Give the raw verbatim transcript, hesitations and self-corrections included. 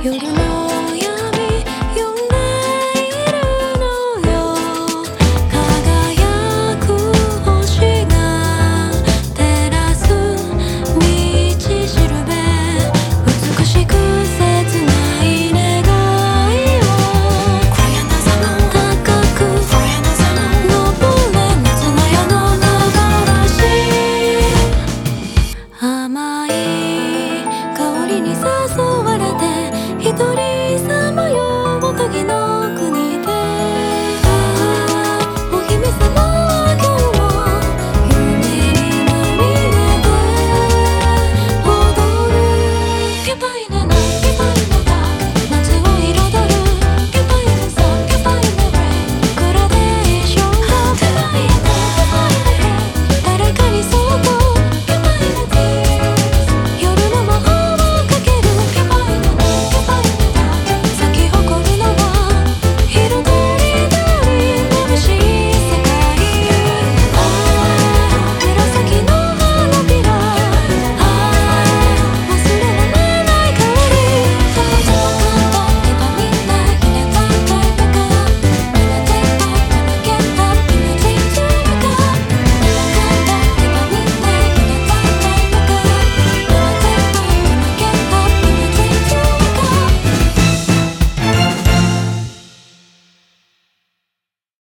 夜の闇呼んでいるのよ。輝く星が照らす道しるべ、美しく切ない願いを暗闇の高く登れ夏の夜の流し、甘い香りに誘われて一人さまよう鍵の国で、お姫様は今日も夢にまみれて踊る愉快な